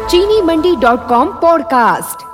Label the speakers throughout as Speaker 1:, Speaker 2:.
Speaker 1: चीनी मंडी.com पॉडकास्ट।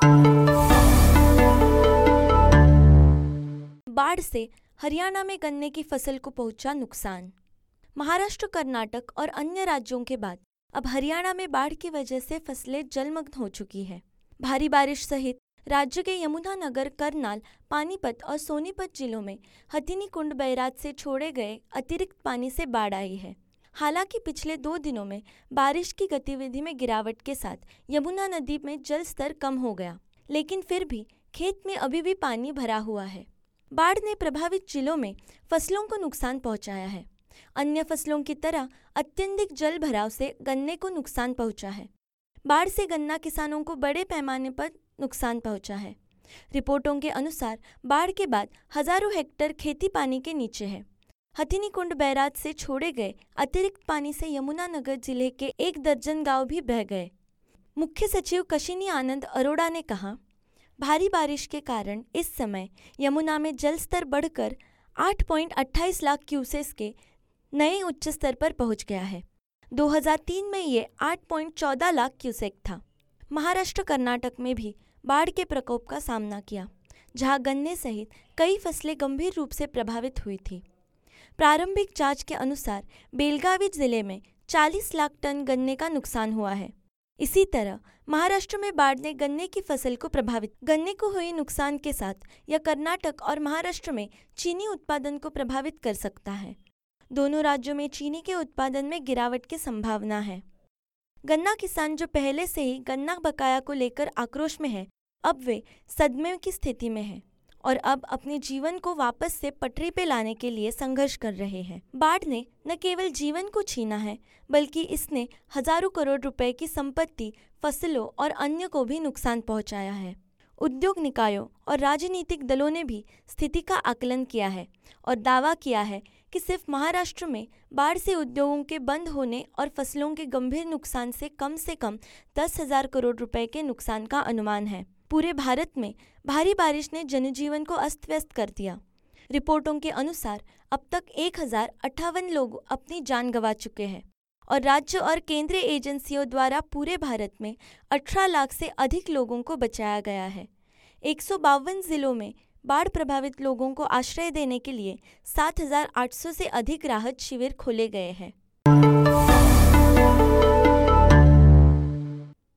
Speaker 2: बाढ़ से हरियाणा में गन्ने की फसल को पहुंचा नुकसान। महाराष्ट्र, कर्नाटक और अन्य राज्यों के बाद अब हरियाणा में बाढ़ की वजह से फसलें जलमग्न हो चुकी है। भारी बारिश सहित राज्य के यमुनानगर, करनाल, पानीपत और सोनीपत जिलों में हथिनीकुंड बैराज से छोड़े गए अतिरिक्त पानी से बाढ़ आई है। हालांकि पिछले 2 दिनों में बारिश की गतिविधि में गिरावट के साथ यमुना नदी में जल स्तर कम हो गया, लेकिन फिर भी खेत में अभी भी पानी भरा हुआ है। बाढ़ ने प्रभावित जिलों में फसलों को नुकसान पहुंचाया है। अन्य फसलों की तरह अत्यधिक जल भराव से गन्ने को नुकसान पहुंचा है। बाढ़ से गन्ना किसानों को बड़े पैमाने पर नुकसान पहुंचा है। रिपोर्टों के अनुसार बाढ़ के बाद हजारों हेक्टेयर खेती पानी के नीचे है। हथिनीकुंड बैराज से छोड़े गए अतिरिक्त पानी से यमुनानगर जिले के 1 दर्जन गांव भी बह गए। मुख्य सचिव कशिनी आनंद अरोड़ा ने कहा, भारी बारिश के कारण इस समय यमुना में जल स्तर बढ़कर 8.28 लाख क्यूसेस के नए उच्च स्तर पर पहुंच गया है। 2003 में ये 8.14 लाख क्यूसेक था। महाराष्ट्र, कर्नाटक में भी बाढ़ के प्रकोप का सामना किया, जहां गन्ने सहित कई फसलें गंभीर रूप से प्रभावित हुई थी। प्रारंभिक जांच के अनुसार बेलगावी जिले में 40 लाख टन गन्ने का नुकसान हुआ है। इसी तरह महाराष्ट्र में बाढ़ ने गन्ने की फसल को प्रभावित। गन्ने को हुए नुकसान के साथ यह कर्नाटक और महाराष्ट्र में चीनी उत्पादन को प्रभावित कर सकता है। दोनों राज्यों में चीनी के उत्पादन में गिरावट की संभावना है। गन्ना किसान जो पहले से ही गन्ना बकाया को लेकर आक्रोश में है, अब वे सदमे की स्थिति में हैं और अब अपने जीवन को वापस से पटरी पे लाने के लिए संघर्ष कर रहे हैं। बाढ़ ने न केवल जीवन को छीना है, बल्कि इसने हजारों करोड़ रुपए की संपत्ति, फसलों और अन्य को भी नुकसान पहुंचाया है। उद्योग निकायों और राजनीतिक दलों ने भी स्थिति का आकलन किया है और दावा किया है कि सिर्फ महाराष्ट्र में बाढ़ से उद्योगों के बंद होने और फसलों के गंभीर नुकसान से कम 10,000 करोड़ रुपए के नुकसान का अनुमान है। पूरे भारत में भारी बारिश ने जनजीवन को अस्त व्यस्त कर दिया। रिपोर्टों के अनुसार अब तक 1058 लोग अपनी जान गंवा चुके हैं और राज्य और केंद्रीय एजेंसियों द्वारा पूरे भारत में 18 लाख से अधिक लोगों को बचाया गया है। 152 जिलों में बाढ़ प्रभावित लोगों को आश्रय देने के लिए 7,800 से अधिक राहत शिविर खोले गए हैं।